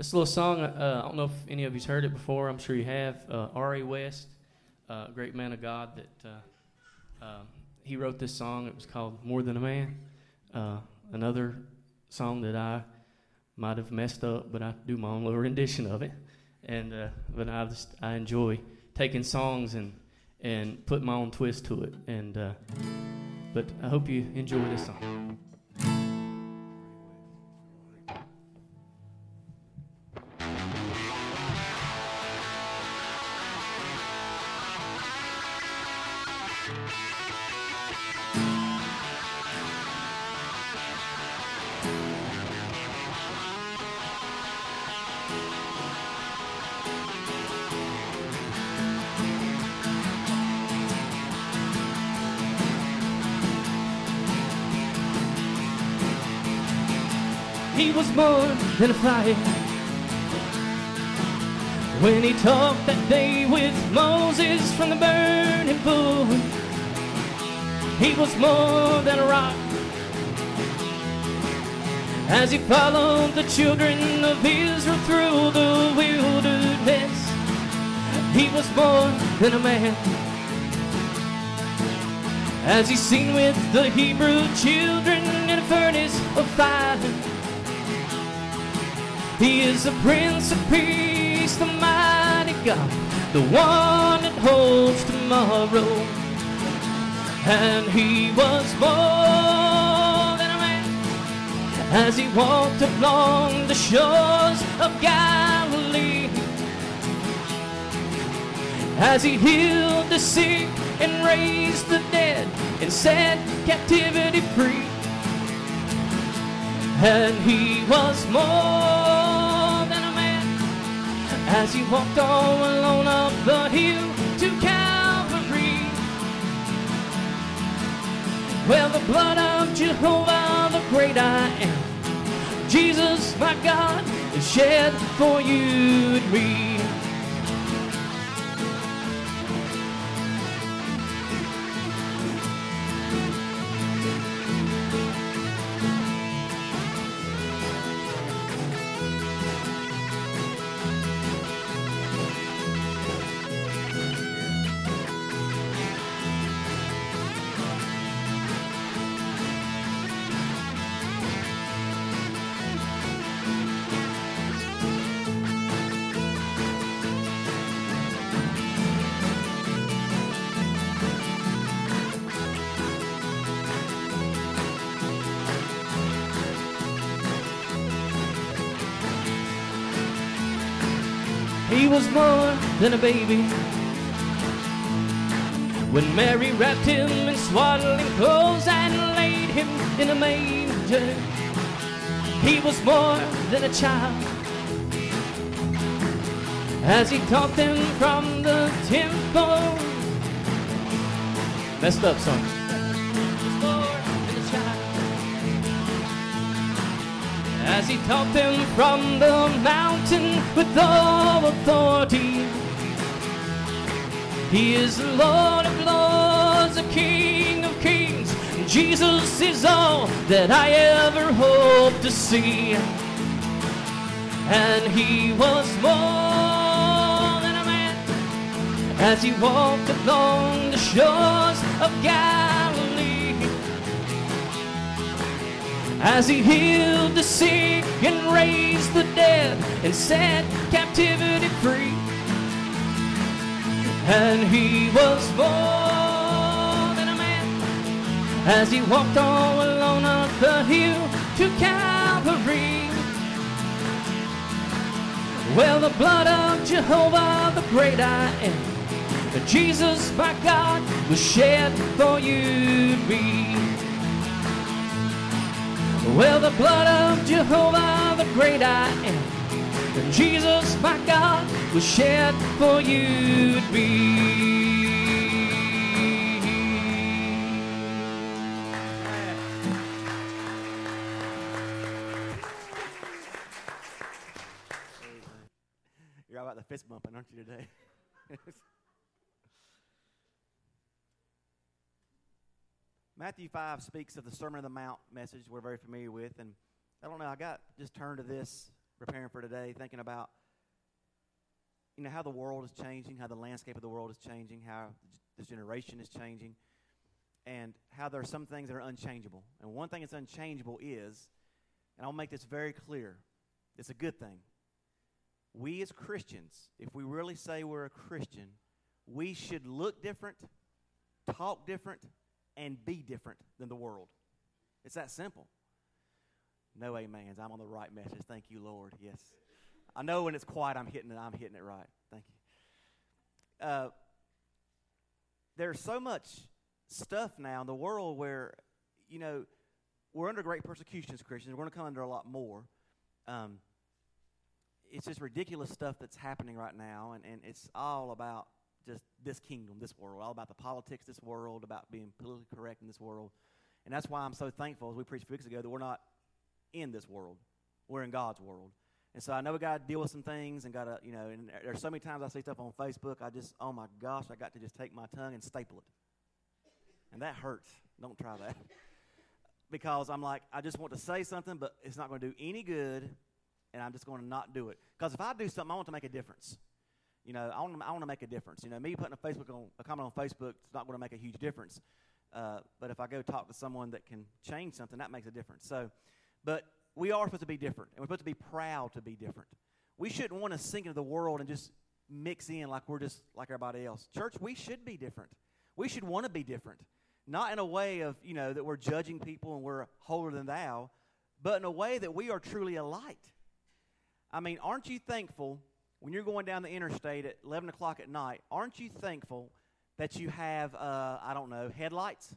This little song, I don't know if any of you's heard it before. I'm sure you have. R.A. West, a great man of God, that he wrote this song. It was called More Than a Man. Another song that I might have messed up, but I do my own little rendition of it. And but I enjoy taking songs and putting my own twist to it. And but I hope you enjoy this song. He was more than a fight. When he talked that day with Moses from the burning bush, he was more than a rock. As he followed the children of Israel through the wilderness, he was more than a man. As he seen with the Hebrew children in a furnace of fire, he is the Prince of Peace, the mighty God, the one that holds tomorrow. And he was more than a man as he walked along the shores of Galilee, as he healed the sick and raised the dead and set captivity free. And he was more than a man as he walked all alone up the hill to Calvary. Well, the blood of Jehovah, the great I am, Jesus, my God, is shed for you and me. He was more than a baby when Mary wrapped him in swaddling clothes and laid him in a manger. He was more than a child as he taught them from the temple. Messed up song. As he taught them from the mountain with all authority. He is the Lord of lords, the King of kings. Jesus is all that I ever hope to see. And he was more than a man as he walked along the shores of Galilee, as he healed the sick and raised the dead and set captivity free. And he was more than a man as he walked all alone up the hill to Calvary. Well, the blood of Jehovah, the great I am, Jesus, my God, was shed for you and me. Well, the blood of Jehovah, the great I am, Jesus, my God, was shed for you and me. You're all about the fist bumping, aren't you, today? Matthew 5 speaks of the Sermon on the Mount message we're very familiar with, and I don't know, I got just turned to this preparing for today, thinking about, how the world is changing, how the landscape of the world is changing, how this generation is changing, and how there are some things that are unchangeable. And one thing that's unchangeable is, and I'll make this very clear, it's a good thing. We as Christians, if we really say we're a Christian, we should look different, talk different, and be different than the world. It's that simple. No amens. I'm on the right message. Thank you, Lord. Yes. I know when it's quiet, I'm hitting it right. Thank you. There's so much stuff now in the world where, we're under great persecution as Christians. We're going to come under a lot more. It's just ridiculous stuff that's happening right now, and it's all about just this kingdom, this world, all about the politics of this world, about being politically correct in this world. And that's why I'm so thankful, as we preached a few weeks ago, that we're not in this world. We're in God's world. And so I know we got to deal with some things and got to, and there's so many times I see stuff on Facebook, oh my gosh, I got to just take my tongue and staple it. And that hurts. Don't try that. Because I'm like, I just want to say something, but it's not going to do any good, and I'm just going to not do it. Because if I do something, I want to make a difference. I want to make a difference. Me putting a comment on Facebook is not going to make a huge difference. But if I go talk to someone that can change something, that makes a difference. But we are supposed to be different, and we're supposed to be proud to be different. We shouldn't want to sink into the world and just mix in like we're just like everybody else. Church, we should be different. We should want to be different. Not in a way of, that we're judging people and we're holier than thou, but in a way that we are truly a light. I mean, aren't you thankful when you're going down the interstate at 11 o'clock at night, aren't you thankful that you have, headlights?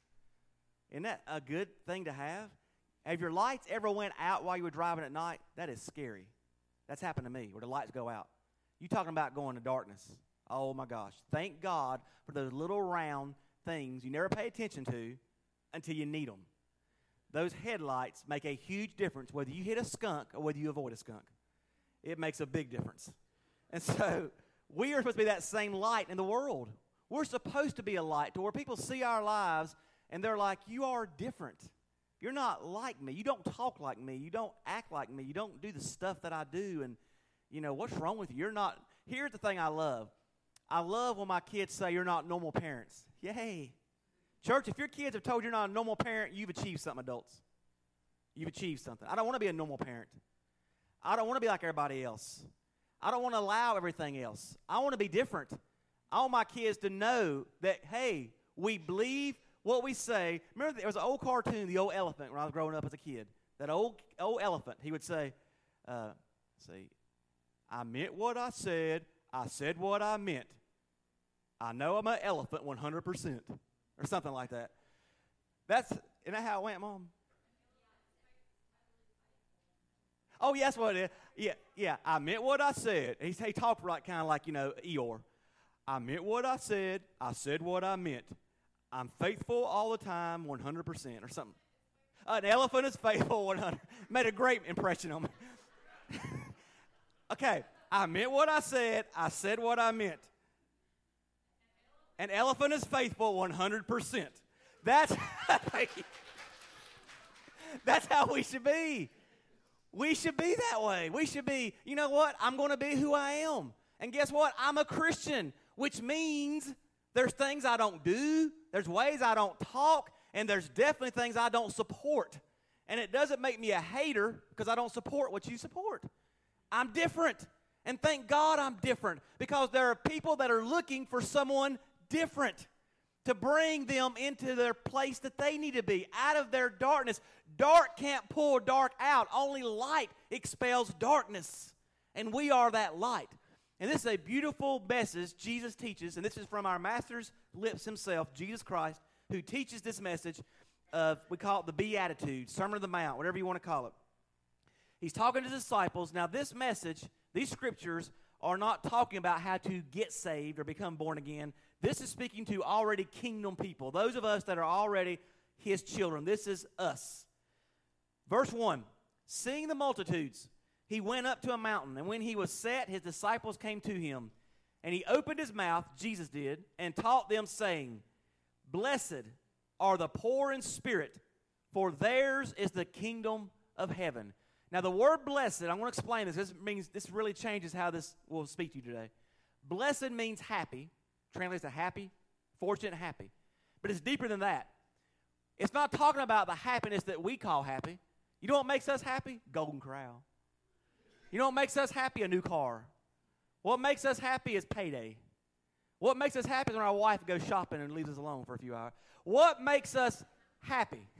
Isn't that a good thing to have? Have your lights ever went out while you were driving at night? That is scary. That's happened to me, where the lights go out. You talking about going to darkness. Oh, my gosh. Thank God for those little round things you never pay attention to until you need them. Those headlights make a huge difference whether you hit a skunk or whether you avoid a skunk. It makes a big difference. And so we are supposed to be that same light in the world. We're supposed to be a light to where people see our lives and they're like, you are different. You're not like me. You don't talk like me. You don't act like me. You don't do the stuff that I do. And, what's wrong with you? You're not. Here's the thing I love. I love when my kids say you're not normal parents. Yay. Church, if your kids have told you're not a normal parent, you've achieved something, adults. You've achieved something. I don't want to be a normal parent. I don't want to be like everybody else. I don't want to allow everything else. I want to be different. I want my kids to know that, hey, we believe what we say. Remember, there was an old cartoon, The Old Elephant, when I was growing up as a kid. That old elephant, he would say, I meant what I said what I meant. I know I'm an elephant 100%. Or something like that. Isn't that how it went, Mom? Oh, yeah, that's what it is. Yeah, I meant what I said. He talked right kind of like, Eeyore. I meant what I said what I meant. I'm faithful all the time, 100%, or something. An elephant is faithful 100. Made a great impression on me. Okay, I meant what I said what I meant. An elephant is faithful 100%. That's how we should be. We should be that way. We should be, you know what? I'm going to be who I am. And guess what? I'm a Christian, which means there's things I don't do, there's ways I don't talk, and there's definitely things I don't support. And it doesn't make me a hater because I don't support what you support. I'm different. And thank God I'm different, because there are people that are looking for someone different to bring them into their place that they need to be, out of their darkness. Dark can't pull dark out. Only light expels darkness. And we are that light. And this is a beautiful message Jesus teaches, and this is from our master's lips himself, Jesus Christ, who teaches this message of, we call it the Beatitudes, Sermon on the Mount, whatever you want to call it. He's talking to the disciples. Now this message, these scriptures, are not talking about how to get saved or become born again. This is speaking to already kingdom people, those of us that are already his children. This is us. Verse 1, seeing the multitudes, he went up to a mountain, and when he was set, his disciples came to him. And he opened his mouth, Jesus did, and taught them, saying, Blessed are the poor in spirit, for theirs is the kingdom of heaven. Now, the word blessed, I'm going to explain this. This really changes how this will speak to you today. Blessed means happy. Translates to happy, fortunate, happy. But it's deeper than that. It's not talking about the happiness that we call happy. You know what makes us happy? Golden Corral. You know what makes us happy? A new car. What makes us happy is payday. What makes us happy is when our wife goes shopping and leaves us alone for a few hours. What makes us happy?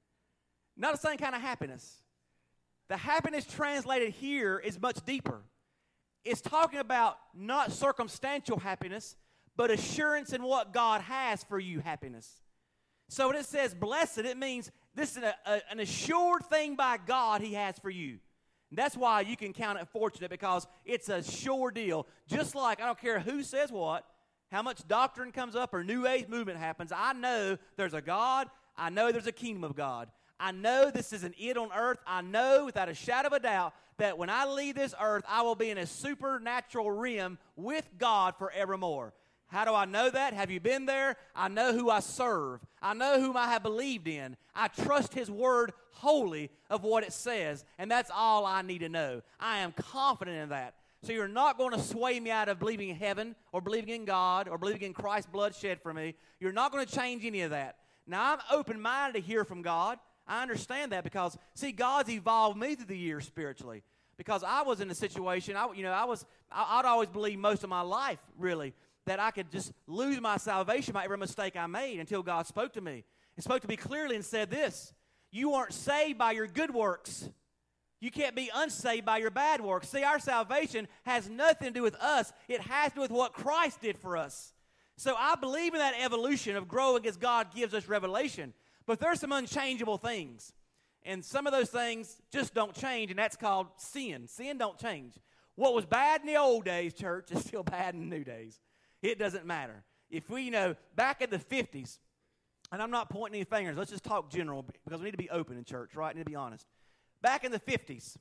Not the same kind of happiness. The happiness translated here is much deeper. It's talking about not circumstantial happiness, but assurance in what God has for you happiness. So when it says blessed, it means this is an assured thing by God He has for you. And that's why you can count it fortunate, because it's a sure deal. Just like, I don't care who says what, how much doctrine comes up or New Age movement happens, I know there's a God. I know there's a kingdom of God. I know this isn't it on earth. I know without a shadow of a doubt that when I leave this earth, I will be in a supernatural realm with God forevermore. How do I know that? Have you been there? I know who I serve. I know whom I have believed in. I trust His word wholly of what it says, and that's all I need to know. I am confident in that. So you're not going to sway me out of believing in heaven or believing in God or believing in Christ's blood shed for me. You're not going to change any of that. Now, I'm open-minded to hear from God. I understand that because, see, God's evolved me through the years spiritually. Because I was in a situation, I'd always believed most of my life, really, that I could just lose my salvation by every mistake I made until God spoke to me. He spoke to me clearly and said this: you aren't saved by your good works. You can't be unsaved by your bad works. See, our salvation has nothing to do with us. It has to do with what Christ did for us. So I believe in that evolution of growing as God gives us revelation. But there's some unchangeable things. And some of those things just don't change, and that's called sin. Sin don't change. What was bad in the old days, church, is still bad in the new days. It doesn't matter. If we, back in the 50s, and I'm not pointing any fingers, let's just talk general, because we need to be open in church, right? We need to be honest. Back in the 50s,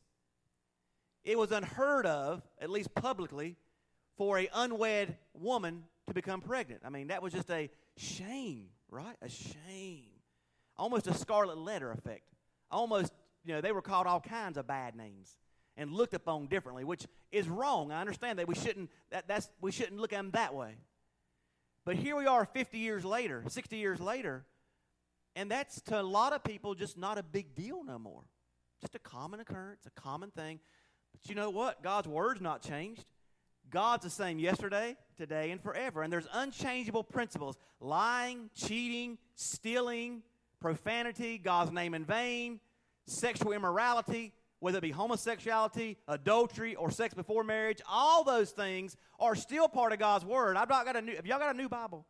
it was unheard of, at least publicly, for an unwed woman to become pregnant. I mean, that was just a shame, right? A shame. Almost a scarlet letter effect. Almost, they were called all kinds of bad names and looked upon differently, which is wrong. I understand that we shouldn't look at them that way. But here we are 50 years later, 60 years later, and that's to a lot of people just not a big deal no more. Just a common occurrence, a common thing. But you know what? God's word's not changed. God's the same yesterday, today, and forever. And there's unchangeable principles: lying, cheating, stealing, profanity, God's name in vain, sexual immorality, whether it be homosexuality, adultery, or sex before marriage. All those things are still part of God's word. Have y'all got a new Bible?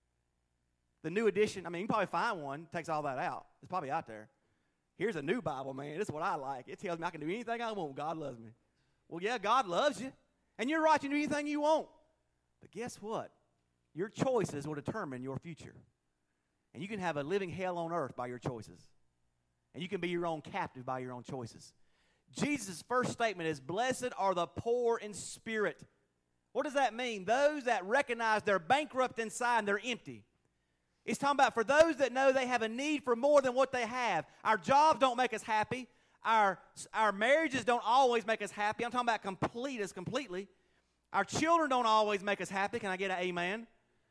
The new edition, you can probably find one, takes all that out. It's probably out there. Here's a new Bible, man. This is what I like. It tells me I can do anything I want. God loves me. Well, yeah, God loves you. And you're right, you can do anything you want. But guess what? Your choices will determine your future. And you can have a living hell on earth by your choices. And you can be your own captive by your own choices. Jesus' first statement is, blessed are the poor in spirit. What does that mean? Those that recognize they're bankrupt inside and they're empty. It's talking about for those that know they have a need for more than what they have. Our jobs don't make us happy. Our marriages don't always make us happy. I'm talking about completely. Our children don't always make us happy. Can I get an amen?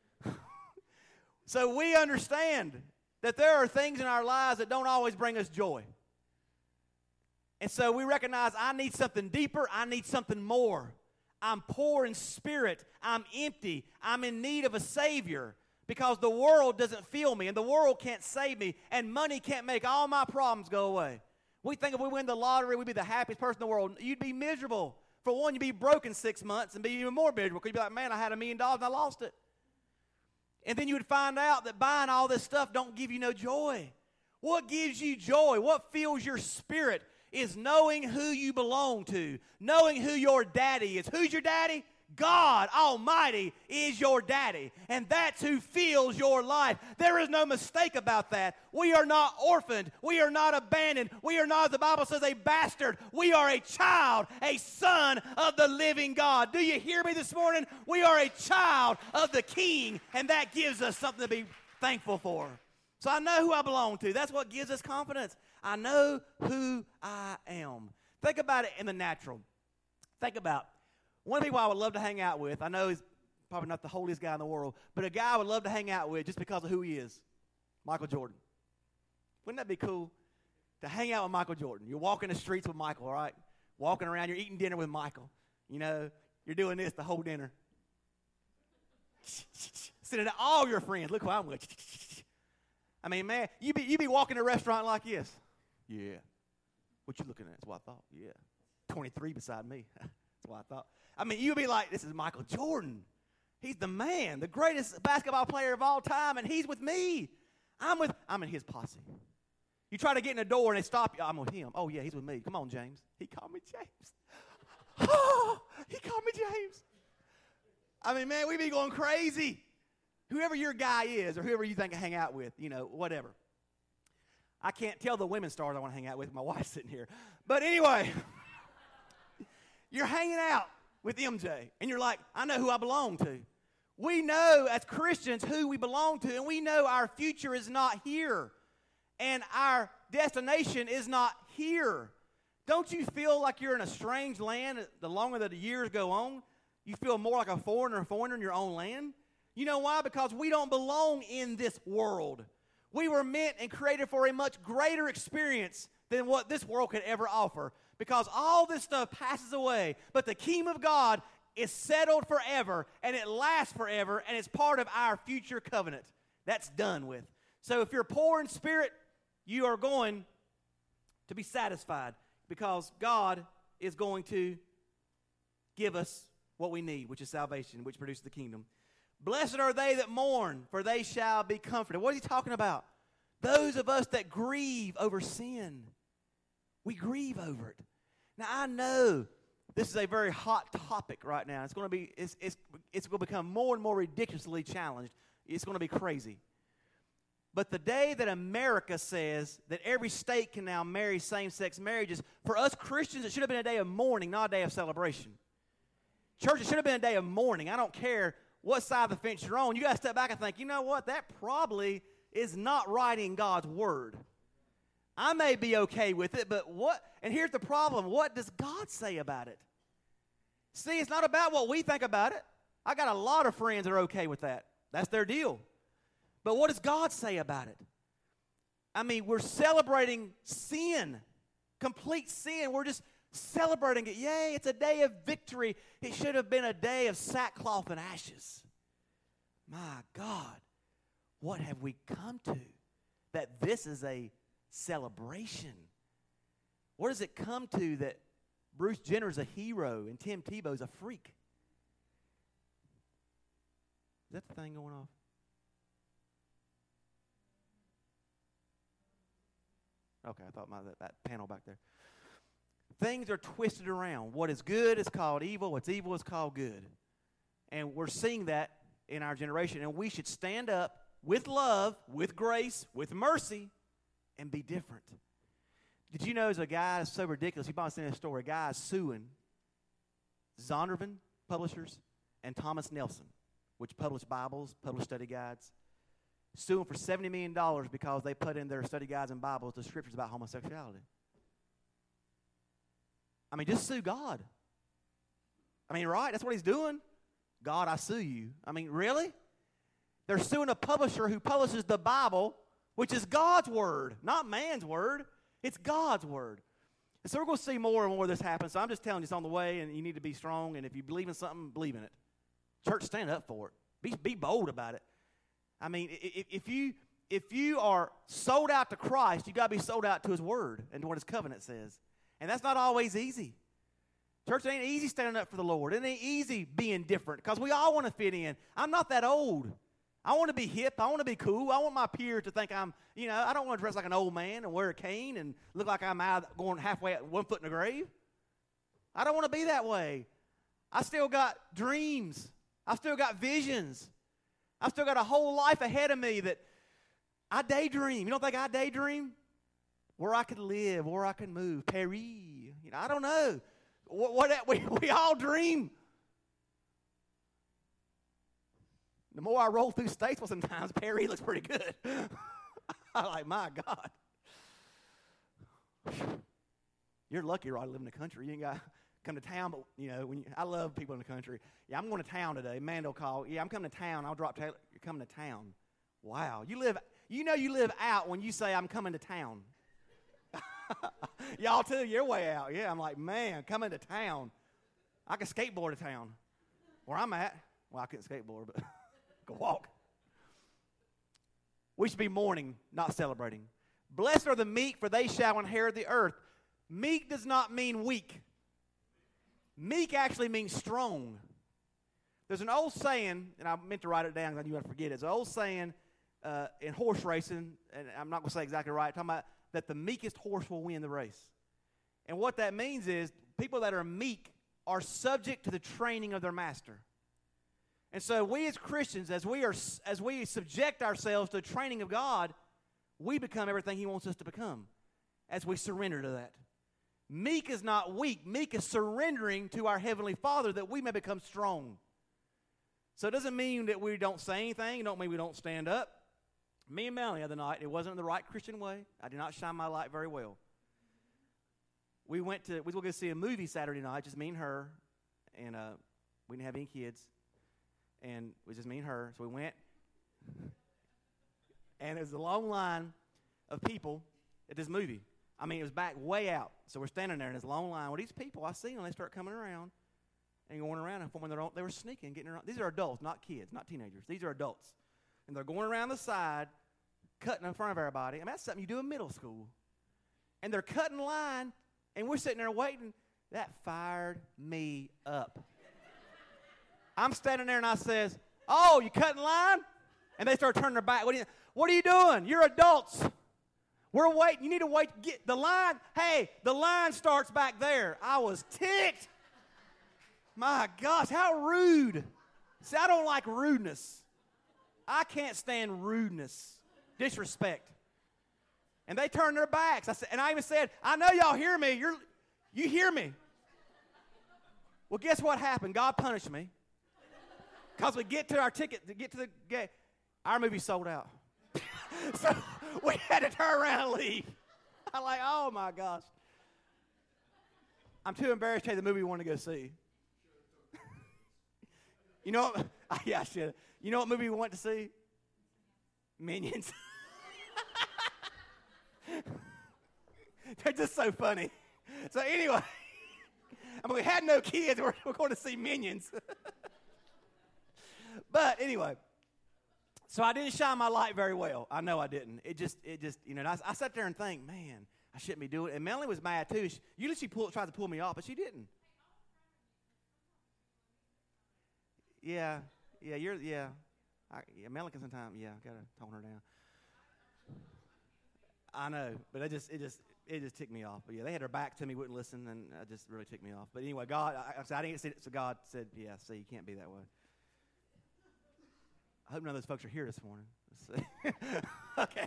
So we understand that there are things in our lives that don't always bring us joy. And so we recognize I need something deeper. I need something more. I'm poor in spirit. I'm empty. I'm in need of a Savior. Because the world doesn't feel me, and the world can't save me, and money can't make all my problems go away. We think if we win the lottery, we'd be the happiest person in the world. You'd be miserable. For one, you'd be broke in 6 months and be even more miserable, because you'd be like, man, I had $1 million and I lost it. And then you would find out that buying all this stuff don't give you no joy. What gives you joy, what fills your spirit, is knowing who you belong to, knowing who your daddy is. Who's your daddy? God Almighty is your daddy, and that's who fills your life. There is no mistake about that. We are not orphaned. We are not abandoned. We are not, as the Bible says, a bastard. We are a child, a son of the living God. Do you hear me this morning? We are a child of the King, and that gives us something to be thankful for. So I know who I belong to. That's what gives us confidence. I know who I am. Think about it in the natural. Think about one of the people I would love to hang out with. I know he's probably not the holiest guy in the world, but a guy I would love to hang out with just because of who he is, Michael Jordan. Wouldn't that be cool to hang out with Michael Jordan? You're walking the streets with Michael, all right? Walking around, you're eating dinner with Michael. You know, you're doing this the whole dinner. Sending to all your friends. Look who I'm with. I mean, man, you be walking a restaurant like this. Yeah. What you looking at? That's what I thought. Yeah. 23 beside me. That's what I thought. I mean, you'd be like, this is Michael Jordan. He's the man, the greatest basketball player of all time, and he's with me. I'm in his posse. You try to get in the door and they stop you. I'm with him. Oh, yeah, he's with me. Come on, James. He called me James. Oh, he called me James. I mean, man, we be going crazy. Whoever your guy is or whoever you think I hang out with, you know, whatever. I can't tell the women stars I want to hang out with. My wife's sitting here. But anyway, you're hanging out with MJ, and you're like, I know who I belong to. We know as Christians who we belong to, and we know our future is not here, and our destination is not here. Don't you feel like you're in a strange land the longer that the years go on? You feel more like a foreigner in your own land? You know why? Because we don't belong in this world. We were meant and created for a much greater experience than what this world could ever offer. Because all this stuff passes away, but the kingdom of God is settled forever, and it lasts forever, and it's part of our future covenant. That's done with. So if you're poor in spirit, you are going to be satisfied because God is going to give us what we need, which is salvation, which produces the kingdom. Blessed are they that mourn, for they shall be comforted. What is he talking about? Those of us that grieve over sin. We grieve over it. Now, I know this is a very hot topic right now. It's going to become more and more ridiculously challenged. It's going to be crazy. But the day that America says that every state can now marry same-sex marriages, for us Christians, it should have been a day of mourning, not a day of celebration. Church, it should have been a day of mourning. I don't care what side of the fence you're on. You got to step back and think, you know what? That probably is not right in God's word. I may be okay with it, but what? And here's the problem. What does God say about it? See, it's not about what we think about it. I got a lot of friends that are okay with that. That's their deal. But what does God say about it? I mean, we're celebrating sin, complete sin. We're just celebrating it. Yay, it's a day of victory. It should have been a day of sackcloth and ashes. My God, what have we come to? That this is a celebration. What does it come to that Bruce Jenner's a hero and Tim Tebow's a freak? Is that the thing going off? Okay, I thought that panel back there. Things are twisted around. What is good is called evil. What's evil is called good. And we're seeing that in our generation. And we should stand up with love, with grace, with mercy, and be different. Did you know there's a guy that's so ridiculous? You've probably seen this story. A guy is suing Zondervan Publishers and Thomas Nelson, which publish Bibles, publish study guides, suing for $70 million because they put in their study guides and Bibles the scriptures about homosexuality. I mean, just sue God. I mean, right? That's what he's doing. God, I sue you. I mean, really? They're suing a publisher who publishes the Bible, which is God's word, not man's word. It's God's word. And so we're going to see more and more of this happen. So I'm just telling you it's on the way, and you need to be strong. And if you believe in something, believe in it. Church, stand up for it. Be bold about it. I mean, if you are sold out to Christ, you got to be sold out to his word and to what his covenant says. And that's not always easy. Church, it ain't easy standing up for the Lord. It ain't easy being different because we all want to fit in. I'm not that old. I want to be hip. I want to be cool. I want my peers to think I'm, I don't want to dress like an old man and wear a cane and look like I'm out going halfway, 1 foot in the grave. I don't want to be that way. I still got dreams. I still got visions. I still got a whole life ahead of me that I daydream. You don't think I daydream? Where I could live, where I could move, Paris. I don't know. We all dream. The more I roll through states, well, sometimes Paris looks pretty good. I'm like, my God. You're lucky, right, to live in the country. You ain't got to come to town, but, I love people in the country. Yeah, I'm going to town today. Mando call. Yeah, I'm coming to town. I'll drop Taylor. You're coming to town. Wow. You live out when you say, I'm coming to town. Y'all too, you're way out. Yeah, I'm like, man, coming to town. I can skateboard to town. Where I'm at, well, I couldn't skateboard, but I could walk. We should be mourning, not celebrating. Blessed are the meek, for they shall inherit the earth. Meek does not mean weak. Meek actually means strong. There's an old saying, and I meant to write it down because I knew I'd forget it. It's an old saying in horse racing, and I'm not going to say exactly right, talking about that the meekest horse will win the race. And what that means is people that are meek are subject to the training of their master. And so we as Christians, as we subject ourselves to the training of God, we become everything He wants us to become as we surrender to that. Meek is not weak. Meek is surrendering to our Heavenly Father that we may become strong. So it doesn't mean that we don't say anything. It don't mean we don't stand up. Me and Melanie the other night, it wasn't in the right Christian way. I did not shine my light very well. We were going to see a movie Saturday night, just me and her, and we didn't have any kids, and it was just me and her. So we went, and there was a long line of people at this movie. I mean, it was back way out. So we're standing there, and there's a long line. Well, these people, I see them, they start coming around and going around and forming their own. They were sneaking, getting around. These are adults, not kids, not teenagers. These are adults. And they're going around the side, cutting in front of everybody. I mean, that's something you do in middle school. And they're cutting line, and we're sitting there waiting. That fired me up. I'm standing there, and I says, "Oh, you cutting line?" And they start turning their back. What are you doing? You're adults. We're waiting. You need to wait. Get the line. Hey, the line starts back there. I was ticked. My gosh, how rude. See, I don't like rudeness. I can't stand rudeness, disrespect. And they turned their backs. I even said, I know y'all hear me. You hear me. Well, guess what happened? God punished me. Because we get to our ticket, to get to the gate. Our movie sold out. So we had to turn around and leave. I'm like, oh my gosh. I'm too embarrassed to tell you the movie we want to go see. You know what? Yeah, I should. You know what movie we went to see? Minions. They're just so funny. So anyway, we had no kids. We're going to see Minions. But anyway, so I didn't shine my light very well. I know I didn't. It just, and I sat there and think, man, I shouldn't be doing it. And Melanie was mad too. Usually she tries to pull me off, but she didn't. Yeah, Melanie can sometimes, got to tone her down. I know, but it just ticked me off. But yeah, they had her back to me, wouldn't listen, and it just really ticked me off. But anyway, I didn't see it, so God said, yeah, see, you can't be that way. I hope none of those folks are here this morning. Let's see. Okay.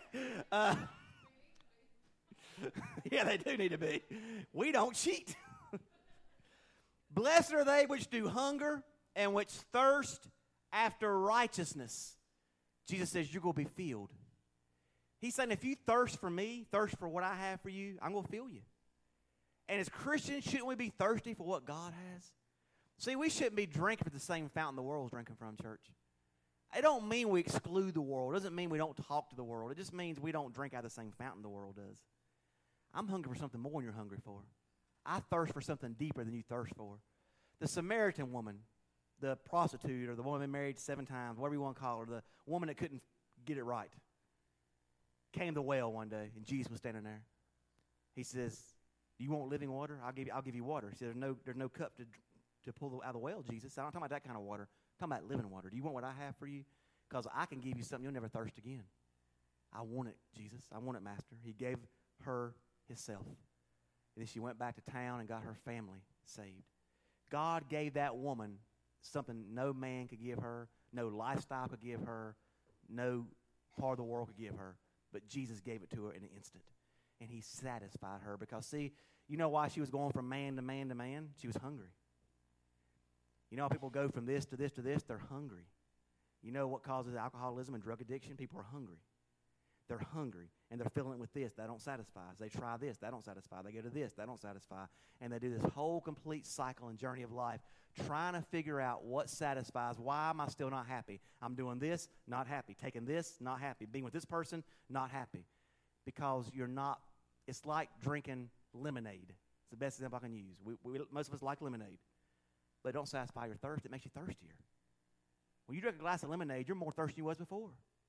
Yeah, they do need to be. We don't cheat. Blessed are they which do hunger and which thirst after righteousness. Jesus says, you're going to be filled. He's saying, if you thirst for me, thirst for what I have for you, I'm going to fill you. And as Christians, shouldn't we be thirsty for what God has? See, we shouldn't be drinking from the same fountain the world's drinking from, church. It don't mean we exclude the world. It doesn't mean we don't talk to the world. It just means we don't drink out of the same fountain the world does. I'm hungry for something more than you're hungry for. I thirst for something deeper than you thirst for. The Samaritan woman, the prostitute, or the woman married 7 times, whatever you want to call her, the woman that couldn't get it right, came to the well one day, and Jesus was standing there. He says, "Do you want living water? I'll give you water." He said, "There's no cup to pull out of the well, Jesus. I'm not talking about that kind of water. I'm talking about living water. Do you want what I have for you? Because I can give you something you'll never thirst again." "I want it, Jesus. I want it, Master." He gave her himself. And then she went back to town and got her family saved. God gave that woman something no man could give her, no lifestyle could give her, no part of the world could give her. But Jesus gave it to her in an instant. And he satisfied her because, see, you know why she was going from man to man to man? She was hungry. You know how people go from this to this to this? They're hungry. You know what causes alcoholism and drug addiction? People are hungry. They're hungry, and they're filling it with this. That don't satisfy. They try this. That don't satisfy. They go to this. That don't satisfy. And they do this whole complete cycle and journey of life trying to figure out what satisfies. Why am I still not happy? I'm doing this, not happy. Taking this, not happy. Being with this person, not happy. Because you're not, it's like drinking lemonade. It's the best example I can use. Most of us like lemonade. But it don't satisfy your thirst. It makes you thirstier. When you drink a glass of lemonade, you're more thirsty than you was before.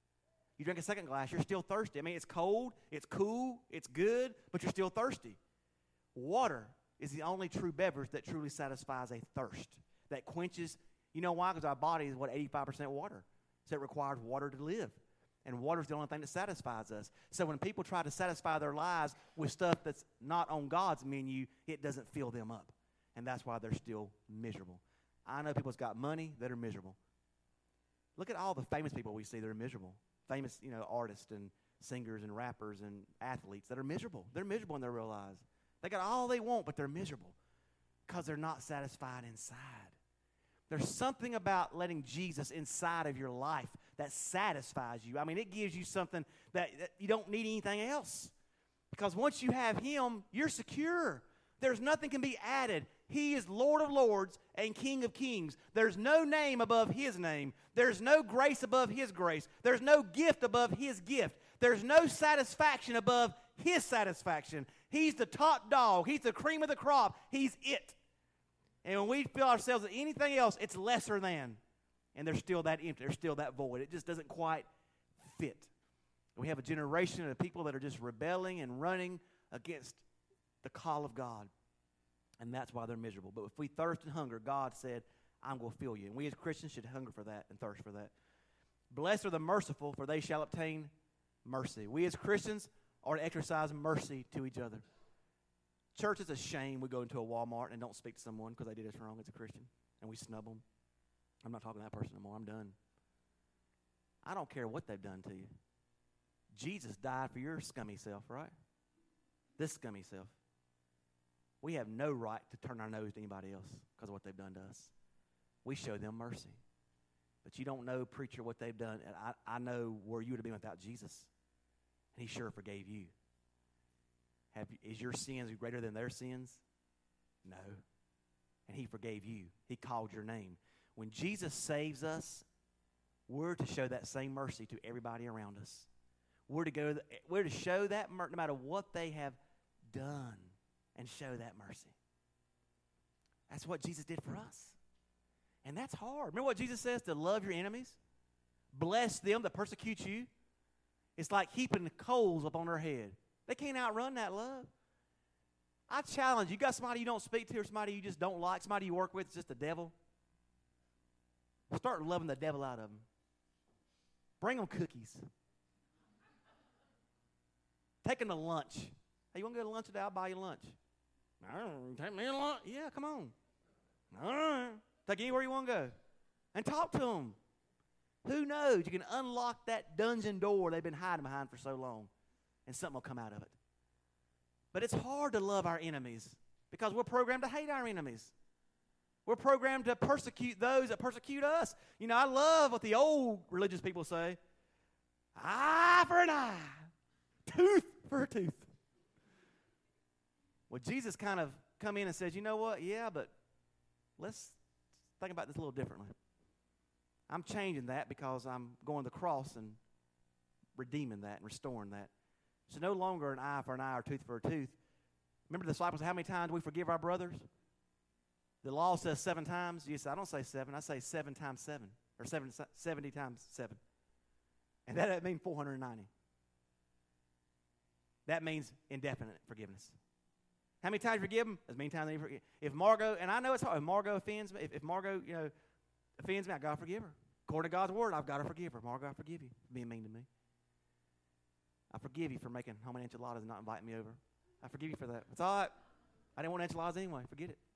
You drink a second glass, you're still thirsty. I mean, it's cold, it's cool, it's good, but you're still thirsty. Water is the only true beverage that truly satisfies a thirst, that quenches. You know why? Because our body is, 85% water. So it requires water to live. And water is the only thing that satisfies us. So when people try to satisfy their lives with stuff that's not on God's menu, it doesn't fill them up. And that's why they're still miserable. I know people's got money that are miserable. Look at all the famous people we see that are miserable. Famous, artists and singers and rappers and athletes that are miserable. They're miserable in their real lives. They got all they want, but they're miserable because they're not satisfied inside. There's something about letting Jesus inside of your life that satisfies you. I mean, it gives you something that you don't need anything else. Because once you have Him, you're secure. There's nothing can be added. He is Lord of lords and King of kings. There's no name above His name. There's no grace above His grace. There's no gift above His gift. There's no satisfaction above His satisfaction. He's the top dog. He's the cream of the crop. He's it. And when we feel ourselves with anything else, it's lesser than. And there's still that empty. There's still that void. It just doesn't quite fit. We have a generation of people that are just rebelling and running against the call of God. And that's why they're miserable. But if we thirst and hunger, God said, I'm going to fill you. And we as Christians should hunger for that and thirst for that. Blessed are the merciful, for they shall obtain mercy. We as Christians are to exercise mercy to each other. Church, is a shame we go into a Walmart and don't speak to someone because they did us wrong as a Christian, and we snub them. I'm not talking to that person anymore. I'm done. I don't care what they've done to you. Jesus died for your scummy self, right? This scummy self. We have no right to turn our nose to anybody else because of what they've done to us. We show them mercy. But you don't know, preacher, what they've done. And I know where you would have been without Jesus. And He sure forgave you. Is your sins greater than their sins? No. And He forgave you. He called your name. When Jesus saves us, we're to show that same mercy to everybody around us. We're to show that mercy no matter what they have done, and show that mercy. That's what Jesus did for us. And that's hard. Remember what Jesus says? To love your enemies? Bless them that persecute you? It's like heaping the coals up on their head. They can't outrun that love. I challenge you. You got somebody you don't speak to, or somebody you just don't like, somebody you work with, it's just the devil. Start loving the devil out of them. Bring them cookies. Take them to lunch. Hey, you want to go to lunch today? I'll buy you lunch. Take me to lunch? Yeah, come on. All right. Take you anywhere you want to go. And talk to them. Who knows? You can unlock that dungeon door they've been hiding behind for so long, and something will come out of it. But it's hard to love our enemies because we're programmed to hate our enemies. We're programmed to persecute those that persecute us. I love what the old religious people say. Eye for an eye. Tooth for a tooth. Well, Jesus kind of come in and says, you know what? Yeah, but let's think about this a little differently. I'm changing that because I'm going to the cross and redeeming that and restoring that. So no longer an eye for an eye or tooth for a tooth. Remember the disciples, how many times we forgive our brothers? The law says 7 times. Yes, I don't say 7. I say 7 times 7. Or 70 times 7. And that means 490. That means indefinite forgiveness. How many times you forgive them? As many times as you forgive. If Margot, and I know it's hard, if Margot offends me, if Margot, offends me, I got to forgive her. According to God's word, I've got to forgive her. Margot, I forgive you for being mean to me. I forgive you for making homemade enchiladas and not inviting me over. I forgive you for that. It's all right. I didn't want enchiladas anyway. Forget it.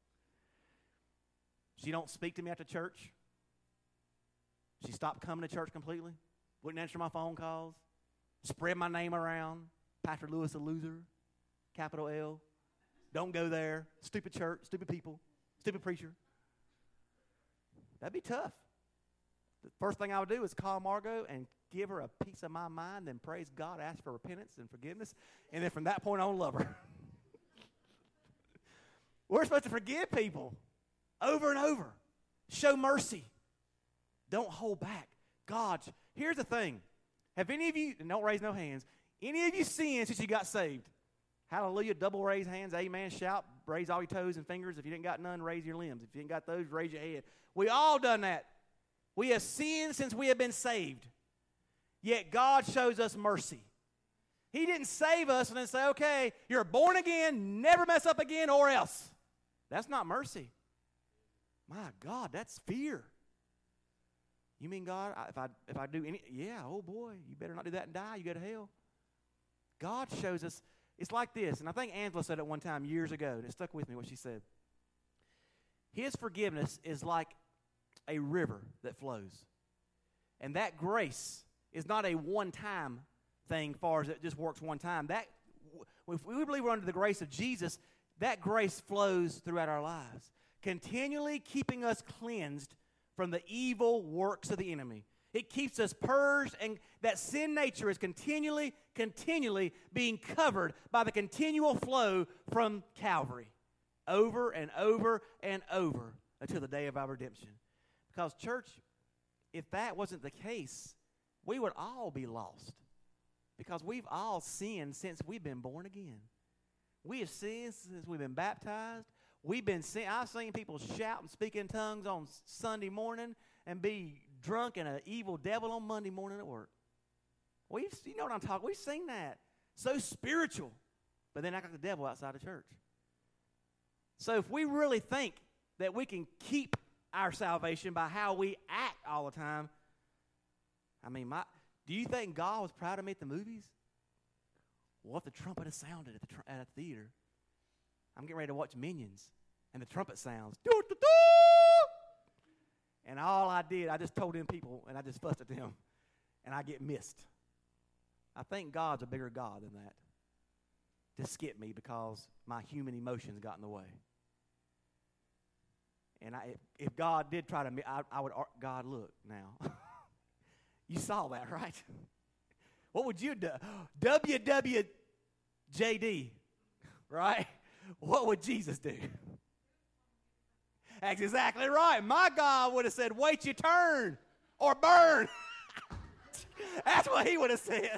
She don't speak to me after church. She stopped coming to church completely. Wouldn't answer my phone calls. Spread my name around. Pastor Lewis a loser. Capital L. Don't go there. Stupid church. Stupid people. Stupid preacher. That'd be tough. The first thing I would do is call Margot and give her a piece of my mind, then praise God, ask for repentance and forgiveness, and then from that point on, love her. We're supposed to forgive people over and over. Show mercy. Don't hold back. God, here's the thing. Have any of you, and don't raise no hands, any of you sinned since you got saved? Hallelujah, double raise hands, amen, shout, raise all your toes and fingers. If you didn't got none, raise your limbs. If you didn't got those, raise your head. We all done that. We have sinned since we have been saved. Yet God shows us mercy. He didn't save us and then say, okay, you're born again, never mess up again or else. That's not mercy. My God, that's fear. You mean, God, if I do any, yeah, oh boy, you better not do that and die, you go to hell. God shows us, it's like this, and I think Angela said it one time years ago, and it stuck with me what she said. His forgiveness is like a river that flows. And that grace is not a one-time thing, far as it just works one time. That, if we believe we're under the grace of Jesus, that grace flows throughout our lives, continually keeping us cleansed from the evil works of the enemy. It keeps us purged, and that sin nature is continually being covered by the continual flow from Calvary, over and over and over until the day of our redemption. Because, church, if that wasn't the case, we would all be lost. Because we've all sinned since we've been born again. We have sinned since we've been baptized. I've seen people shout and speak in tongues on Sunday morning and be drunk and an evil devil on Monday morning at work. You know what I'm talking. We've seen that. So spiritual, but then act like the devil outside the church. So if we really think that we can keep our salvation by how we act all the time, I mean, do you think God was proud of me at the movies? What if the trumpet has sounded at a theater? I'm getting ready to watch Minions, and the trumpet sounds. Doo, doo, doo! And all I did, I just told them people, and I just fussed at them, and I get missed. I think God's a bigger God than that. To skip me because my human emotions got in the way. And if God did try to, I would, God, look now. You saw that, right? What would you do? WWJD, right? What would Jesus do? That's exactly right. My God would have said, wait your turn or burn. That's what he would have said.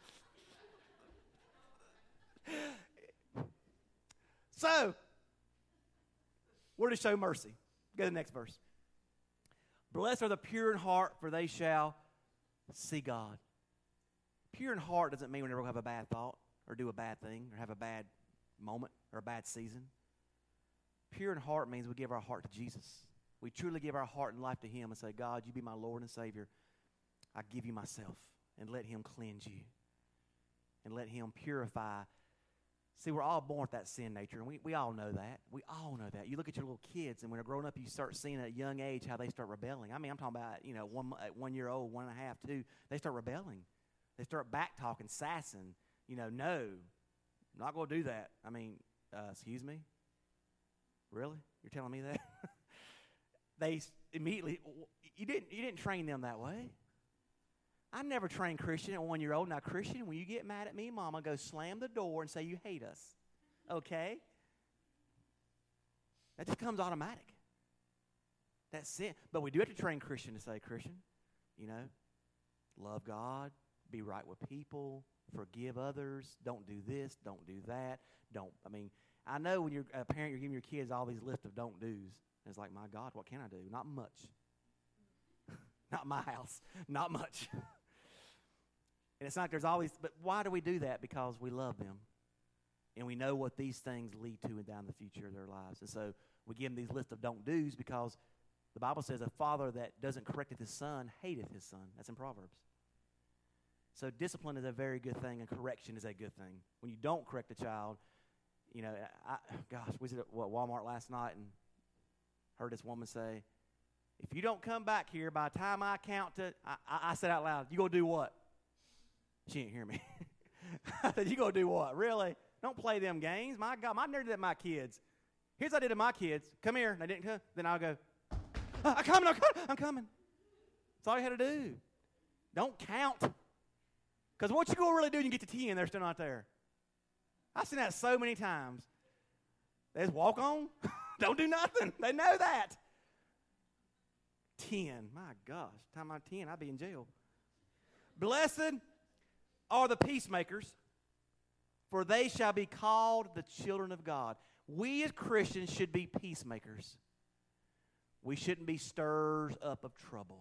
So, we're to show mercy. Go to the next verse. Blessed are the pure in heart, for they shall see God. Pure in heart doesn't mean we never have a bad thought or do a bad thing or have a bad moment or a bad season. Pure in heart means we give our heart to Jesus. We truly give our heart and life to him and say, God, you be my Lord and Savior. I give you myself, and let him cleanse you and let him purify. See, we're all born with that sin nature, and we all know that. We all know that. You look at your little kids, and when they're growing up, you start seeing at a young age how they start rebelling. I mean, I'm talking about, 1 year old, 1.5, 2, they start rebelling. They start back-talking, sassing. No, I'm not going to do that. I mean, excuse me? Really? You're telling me that? They immediately, you didn't train them that way. I never trained Christian at 1 year old. Now, Christian, when you get mad at me, Mama, go slam the door and say you hate us. Okay? That just comes automatic. That's it. But we do have to train Christian to say, Christian, love God, be right with people, forgive others, don't do this, don't do that. I know when you're a parent, you're giving your kids all these lists of don't do's. And it's like, my God, what can I do? Not much. Not my house. Not much. And it's not there's always, but why do we do that? Because we love them. And we know what these things lead to and down the future of their lives. And so we give them these lists of don't do's because the Bible says a father that doesn't correct his son hateth his son. That's in Proverbs. So discipline is a very good thing, and correction is a good thing. When you don't correct a child, we was at Walmart last night and heard this woman say, if you don't come back here by the time I count to, I said out loud, you going to do what? She didn't hear me. I said, you going to do what? Really? Don't play them games. My God, I never did that to my kids. Here's what I did to my kids. Come here. And they didn't come. Then I'll go, I'm coming. That's all you had to do. Don't count. Because what you going to really do when you get to 10, they're still not there. I've seen that so many times. They just walk on. Don't do nothing. They know that. 10. My gosh. Time I'm 10, I'd be in jail. Blessed are the peacemakers, for they shall be called the children of God. We as Christians should be peacemakers. We shouldn't be stirrers up of trouble.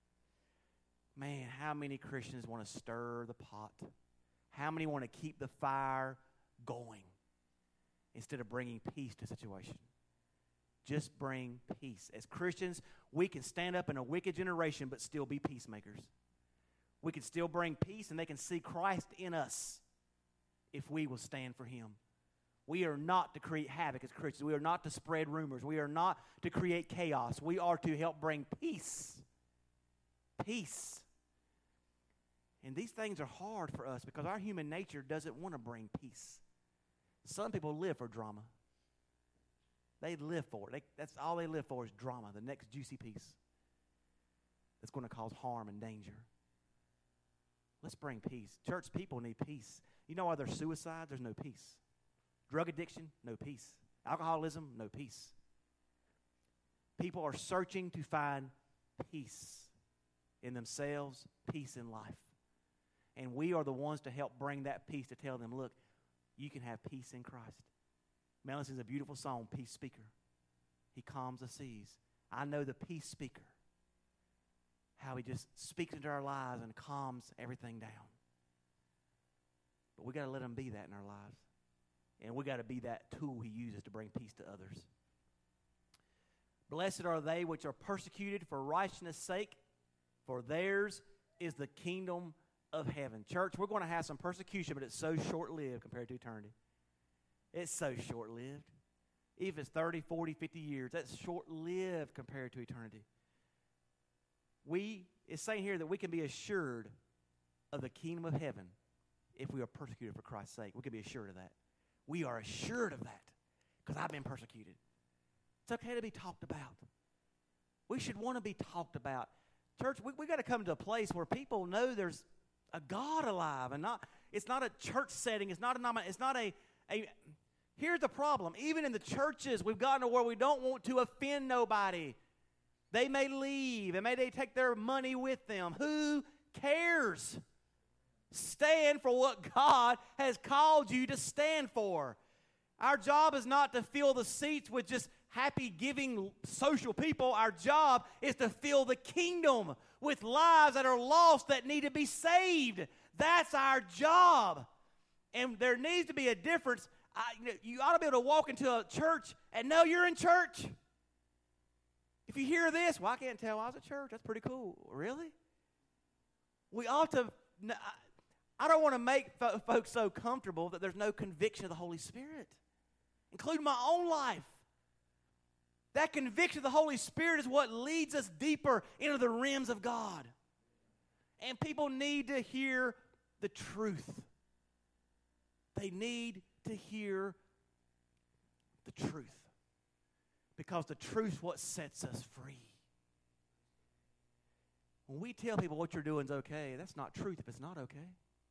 Man, how many Christians want to stir the pot? How many want to keep the fire going instead of bringing peace to a situation? Just bring peace. As Christians, we can stand up in a wicked generation but still be peacemakers. We can still bring peace, and they can see Christ in us if we will stand for Him. We are not to create havoc as Christians. We are not to spread rumors. We are not to create chaos. We are to help bring peace. Peace. And these things are hard for us because our human nature doesn't want to bring peace. Some people live for drama. They live for it. That's all they live for is drama, the next juicy piece that's going to cause harm and danger. Let's bring peace. Church people need peace. You know why there's suicide? There's no peace. Drug addiction, no peace. Alcoholism, no peace. People are searching to find peace in themselves, peace in life. And we are the ones to help bring that peace, to tell them, look, you can have peace in Christ. Melanie sings a beautiful song, Peace Speaker. He calms the seas. I know the peace speaker. How he just speaks into our lives and calms everything down. But we got to let him be that in our lives. And we got to be that tool he uses to bring peace to others. Blessed are they which are persecuted for righteousness' sake, for theirs is the kingdom of heaven. Church, we're going to have some persecution, but it's so short-lived compared to eternity. It's so short-lived. Even if it's 30, 40, 50 years, that's short-lived compared to eternity. It's saying here that we can be assured of the kingdom of heaven if we are persecuted for Christ's sake. We can be assured of that. We are assured of that because I've been persecuted. It's okay to be talked about. We should want to be talked about. Church, we got to come to a place where people know there's a God alive, and it's not a church setting. It's not a. Here's the problem. Even in the churches, we've gotten to where we don't want to offend nobody. They may leave, and may they take their money with them. Who cares? Stand for what God has called you to stand for. Our job is not to fill the seats with just happy giving social people. Our job is to fill the kingdom with lives that are lost that need to be saved. That's our job. And there needs to be a difference. You ought to be able to walk into a church and know you're in church. If you hear this, well, I can't tell I was at church. That's pretty cool. Really? We ought to. I don't want to make folks so comfortable that there's no conviction of the Holy Spirit, including my own life. That conviction of the Holy Spirit is what leads us deeper into the realms of God. And people need to hear the truth. They need to hear the truth. Because the truth is what sets us free. When we tell people what you're doing is okay, that's not truth if it's not okay.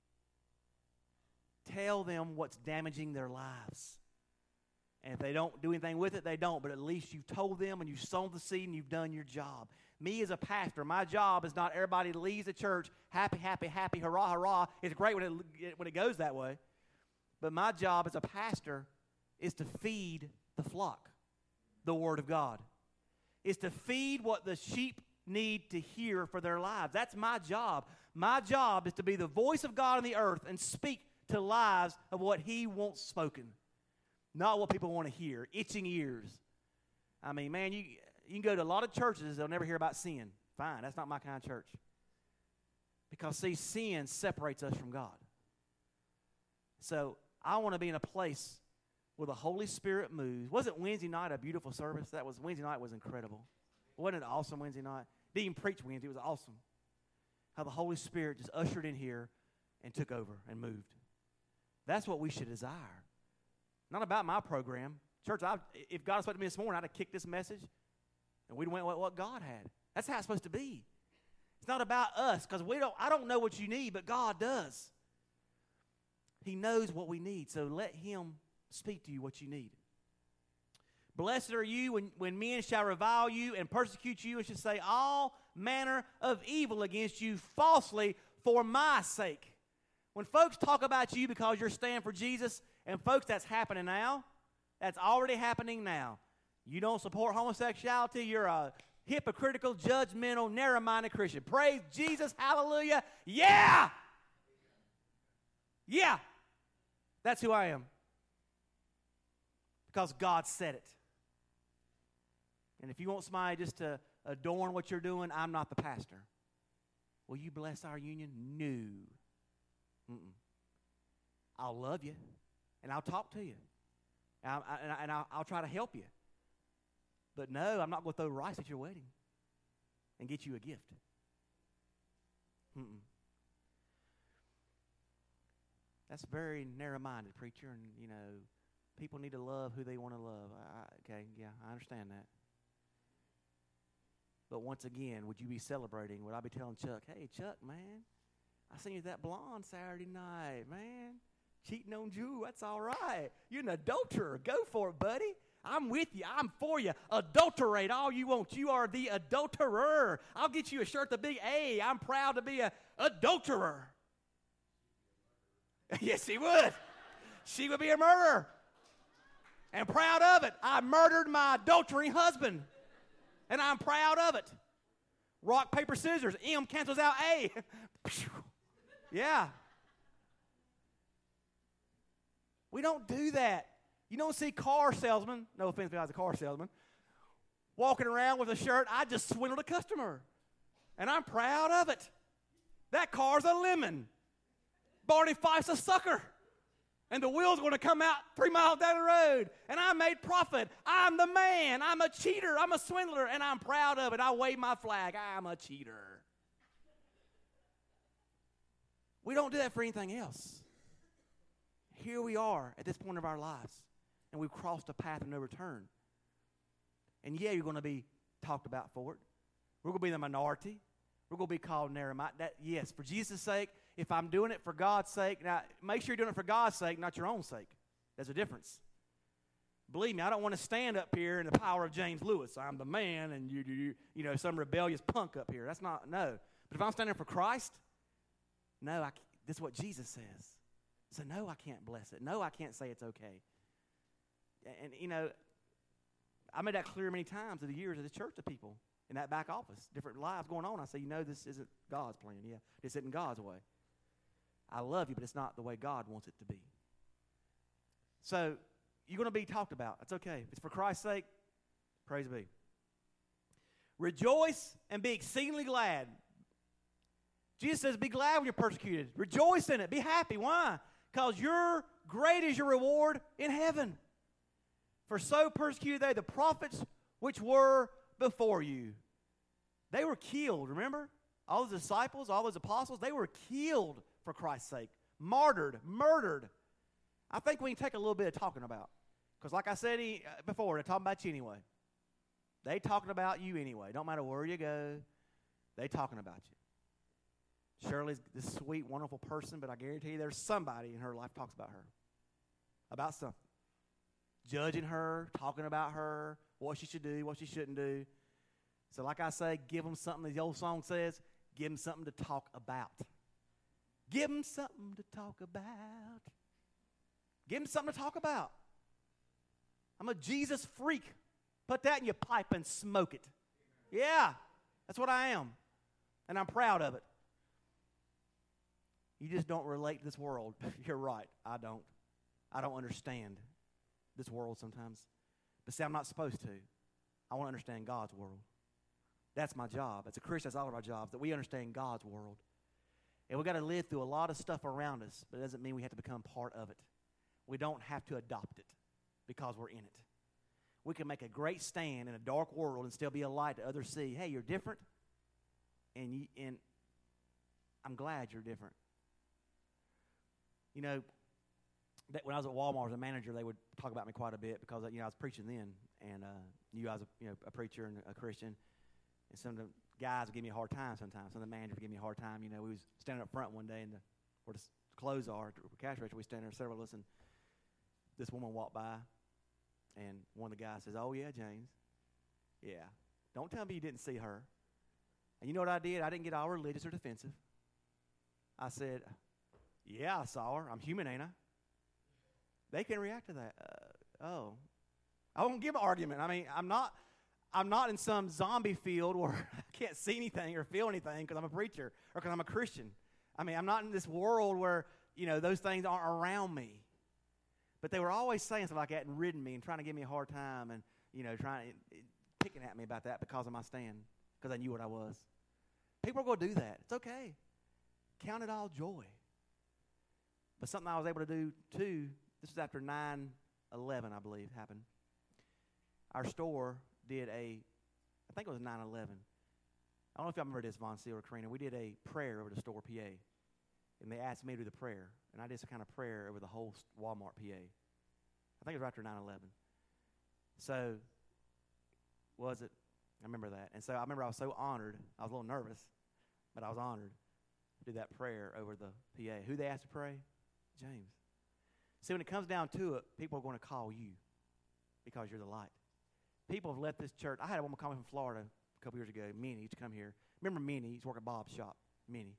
Tell them what's damaging their lives. And if they don't do anything with it, they don't. But at least you've told them and you've sown the seed and you've done your job. Me as a pastor, my job is not everybody leaves the church happy, happy, happy, hurrah, hurrah. It's great when it goes that way. But my job as a pastor is to feed the flock, the Word of God. Is to feed what the sheep need to hear for their lives. That's my job. My job is to be the voice of God on the earth and speak to lives of what He wants spoken. Not what people want to hear. Itching ears. I mean, man, you can go to a lot of churches, they'll never hear about sin. Fine, that's not my kind of church. Because, see, sin separates us from God. So, I want to be in a place where the Holy Spirit moves. Wasn't Wednesday night a beautiful service? Wednesday night was incredible. Wasn't it awesome Wednesday night? Didn't even preach Wednesday. It was awesome. How the Holy Spirit just ushered in here and took over and moved. That's what we should desire. Not about my program. Church, if God spoke to me this morning, I'd have kicked this message and we'd went with what God had. That's how it's supposed to be. It's not about us, because I don't know what you need, but God does. He knows what we need, so let him speak to you what you need. Blessed are you when men shall revile you and persecute you and shall say all manner of evil against you falsely for my sake. When folks talk about you because you're standing for Jesus, and folks, that's happening now. That's already happening now. You don't support homosexuality, you're a hypocritical, judgmental, narrow-minded Christian. Praise Jesus, hallelujah. Yeah! Yeah! That's who I am. Because God said it. And if you want somebody just to adorn what you're doing, I'm not the pastor. Will you bless our union? No. I'll love you, and I'll talk to you, and I'll try to help you. But no, I'm not going to throw rice at your wedding and get you a gift. That's very narrow-minded, preacher, and, people need to love who they want to love. Okay, yeah, I understand that. But once again, would you be celebrating? Would I be telling Chuck, hey, Chuck, man, I seen you that blonde Saturday night, man. Cheating on you, that's all right. You're an adulterer. Go for it, buddy. I'm with you. I'm for you. Adulterate all you want. You are the adulterer. I'll get you a shirt, the big A. I'm proud to be an adulterer. Yes, he would. She would be a murderer. And proud of it. I murdered my adultering husband. And I'm proud of it. Rock, paper, scissors. M cancels out A. Yeah. We don't do that. You don't see car salesmen, no offense if I was a car salesman, walking around with a shirt, I just swindled a customer. And I'm proud of it. That car's a lemon. Barney Fife's a sucker. And the wheel's going to come out 3 miles down the road. And I made profit. I'm the man. I'm a cheater. I'm a swindler. And I'm proud of it. I wave my flag. I'm a cheater. We don't do that for anything else. Here we are at this point of our lives. And we've crossed a path of no return. And yeah, you're going to be talked about for it. We're going to be the minority. We're going to be called narrow-minded. Yes, for Jesus' sake, if I'm doing it for God's sake, now make sure you're doing it for God's sake, not your own sake. There's a difference. Believe me, I don't want to stand up here in the power of James Lewis. I'm the man, and you know, some rebellious punk up here. That's not, no. But if I'm standing for Christ, no, this is what Jesus says. So no, I can't bless it. No, I can't say it's okay. And, you know, I made that clear many times through the years of the church to people in that back office, different lives going on. I say, you know, this isn't God's plan. Yeah, this isn't God's way. I love you, but it's not the way God wants it to be. So you're going to be talked about. It's okay. If it's for Christ's sake, praise be. Rejoice and be exceedingly glad. Jesus says, be glad when you're persecuted. Rejoice in it. Be happy. Why? Because great is your reward in heaven. For so persecuted they the prophets which were before you. They were killed, remember? All those disciples, all those apostles, they were killed for Christ's sake. Martyred, murdered. I think we can take a little bit of talking about. Because like I said before, they're talking about you anyway. They talking about you anyway. Don't matter where you go, they talking about you. Shirley's this sweet, wonderful person, but I guarantee you there's somebody in her life talks about her. About something. Judging her, talking about her, what she should do, what she shouldn't do. So like I say, give them something, the old song says, give them something to talk about. Give them something to talk about. Give them something to talk about. I'm a Jesus freak. Put that in your pipe and smoke it. Yeah, that's what I am. And I'm proud of it. You just don't relate to this world. You're right, I don't. I don't understand this world sometimes. But see, I'm not supposed to. I want to understand God's world. That's my job. As a Christian, that's all of our jobs, that we understand God's world. And we've got to live through a lot of stuff around us, but it doesn't mean we have to become part of it. We don't have to adopt it because we're in it. We can make a great stand in a dark world and still be a light to others see, hey, you're different, and I'm glad you're different. You know, when I was at Walmart as a manager, they would talk about me quite a bit because I was preaching then, and knew I was a preacher and a Christian. And some of the guys would give me a hard time sometimes. Some of the managers would give me a hard time. You know, we was standing up front one day, and where the clothes are, the cash register, we standing there, several of us, and this woman walked by, and one of the guys says, "Oh, yeah, James. Yeah. Don't tell me you didn't see her." And you know what I did? I didn't get all religious or defensive. I said, "Yeah, I saw her. I'm human, ain't I?" They can react to that. Oh. I won't give an argument. I mean, I'm not in some zombie field where I can't see anything or feel anything because I'm a preacher or because I'm a Christian. I mean, I'm not in this world where, you know, those things aren't around me. But they were always saying stuff like that and ridding me and trying to give me a hard time and, you know, picking at me about that because of my stand, because they knew what I was. People are going to do that. It's okay. Count it all joy. But something I was able to do, too, this was after 9/11, I believe, happened. Our store did I think it was 9/11. I don't know if y'all remember this, Von Seal or Karina. We did a prayer over the store PA. And they asked me to do the prayer. And I did some kind of prayer over the whole Walmart PA. I think it was right after 9/11. So, was it? I remember that. And so I remember I was so honored. I was a little nervous, but I was honored to do that prayer over the PA. Who they asked to pray? James. See, when it comes down to it, people are going to call you because you're the light. People have left this church. I had a woman call me from Florida a couple years ago. Minnie used to come here. Remember Minnie? He used to work at Bob's shop. Millie.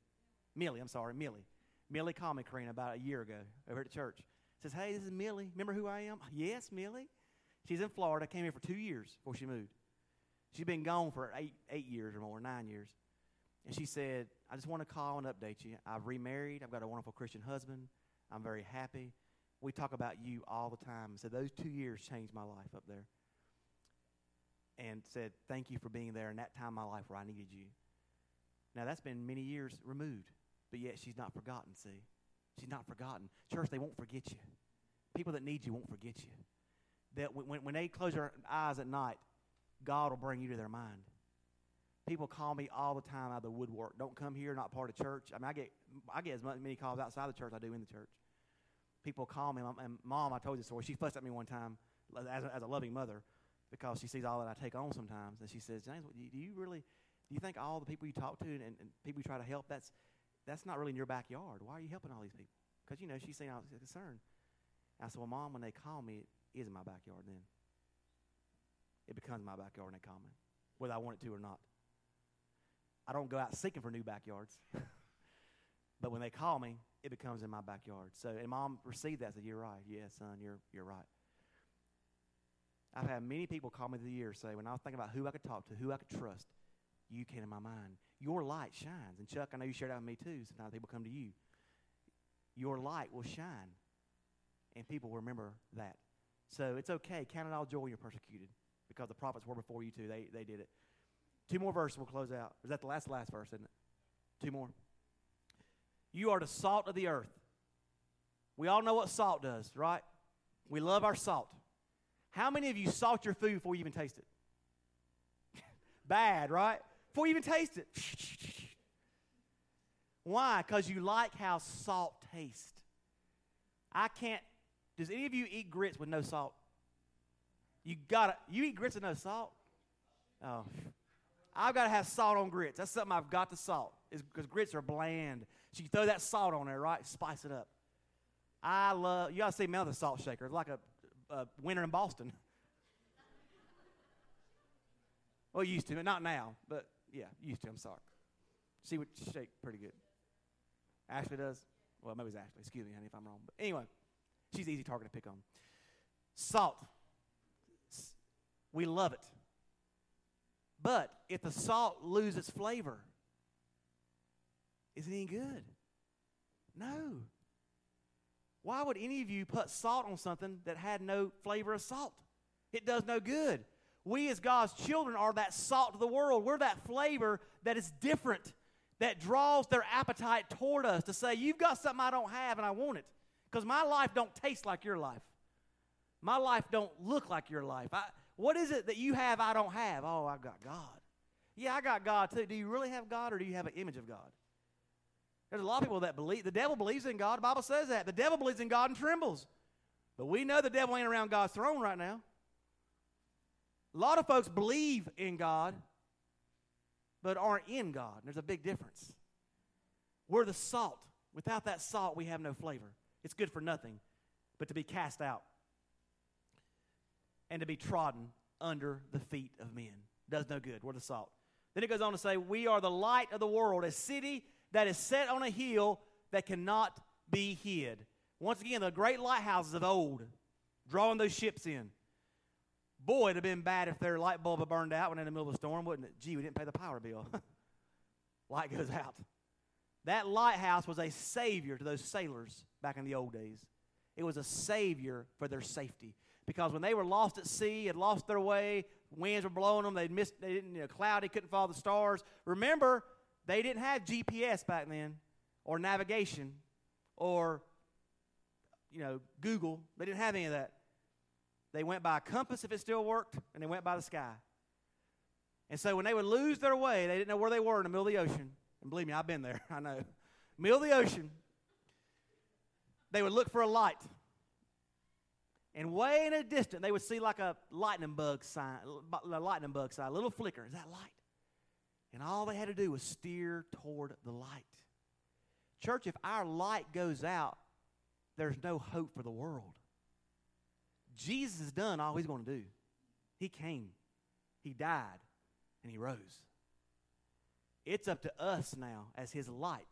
Millie called me, Karina, about a year ago over at the church. Says, "Hey, this is Millie. Remember who I am?" "Yes, Millie." She's in Florida. Came here for 2 years before she moved. She's been gone for eight years or more, 9 years. And she said, "I just want to call and update you. I've remarried. I've got a wonderful Christian husband. I'm very happy. We talk about you all the time." So those 2 years changed my life up there. And said, "Thank you for being there in that time of my life where I needed you." Now, that's been many years removed, but yet she's not forgotten, see? She's not forgotten. Church, they won't forget you. People that need you won't forget you. That when they close their eyes at night, God will bring you to their mind. People call me all the time out of the woodwork. "Don't come here, not part of church." I mean, I get as many calls outside the church as I do in the church. People call me, and Mom, I told you the story. She fussed at me one time as a loving mother because she sees all that I take on sometimes. And she says, "James, do you think all the people you talk to and people you try to help, that's not really in your backyard? Why are you helping all these people?" Because, you know, she's saying I was concerned. I said, "Well, Mom, when they call me, it is in my backyard then. It becomes my backyard when they call me, whether I want it to or not. I don't go out seeking for new backyards. But when they call me, it becomes in my backyard." So, and Mom received that and said, "You're right. Yeah, son, you're right." I've had many people call me through the years say, when I was thinking about who I could talk to, who I could trust, you came in my mind. Your light shines. And Chuck, I know you shared that with me too. Sometimes people come to you. Your light will shine. And people will remember that. So it's okay. Count it all joy when you're persecuted. Because the prophets were before you too. They did it. 2 more verses we'll close out. Is that the last verse, isn't it? 2 more. You are the salt of the earth. We all know what salt does, right? We love our salt. How many of you salt your food before you even taste it? Bad, right? Before you even taste it. Why? Because you like how salt tastes. Does any of you eat grits with no salt? You eat grits with no salt? Oh, I've got to have salt on grits. That's something I've got to salt. Because grits are bland. So you throw that salt on there, right? Spice it up. You got to see me on the salt shaker. It's like a winter in Boston. Well, used to, not now, but yeah, used to. I'm sorry. She would shake pretty good. Ashley does. Well, maybe it's Ashley. Excuse me, honey, if I'm wrong. But anyway, she's an easy target to pick on. Salt. We love it. But if the salt loses its flavor, is it any good? No. Why would any of you put salt on something that had no flavor of salt? It does no good. We as God's children are that salt of the world. We're that flavor that is different, that draws their appetite toward us to say, "You've got something I don't have and I want it." Because my life don't taste like your life. My life don't look like your life. What is it that you have I don't have? "Oh, I've got God." Yeah, I got God too. Do you really have God, or do you have an image of God? There's a lot of people that believe. The devil believes in God. The Bible says that. The devil believes in God and trembles. But we know the devil ain't around God's throne right now. A lot of folks believe in God, but aren't in God. There's a big difference. We're the salt. Without that salt, we have no flavor. It's good for nothing but to be cast out and to be trodden under the feet of men. Does no good. We're the salt. Then it goes on to say, we are the light of the world, a city that is set on a hill that cannot be hid. Once again, the great lighthouses of old, drawing those ships in. Boy, it'd have been bad if their light bulb had burned out when in the middle of a storm, wouldn't it? Gee, we didn't pay the power bill. Light goes out. That lighthouse was a savior to those sailors back in the old days. It was a savior for their safety. Because when they were lost at sea, had lost their way, winds were blowing them, they didn't, cloudy, couldn't follow the stars. Remember, they didn't have GPS back then, or navigation, or, Google. They didn't have any of that. They went by a compass if it still worked, and they went by the sky. And so when they would lose their way, they didn't know where they were in the middle of the ocean. And believe me, I've been there. I know. Middle of the ocean. They would look for a light. And way in a distance, they would see like a lightning bug sign, a little flicker. Is that light? And all they had to do was steer toward the light. Church, if our light goes out, there's no hope for the world. Jesus has done all he's going to do. He came, he died, and he rose. It's up to us now as his light.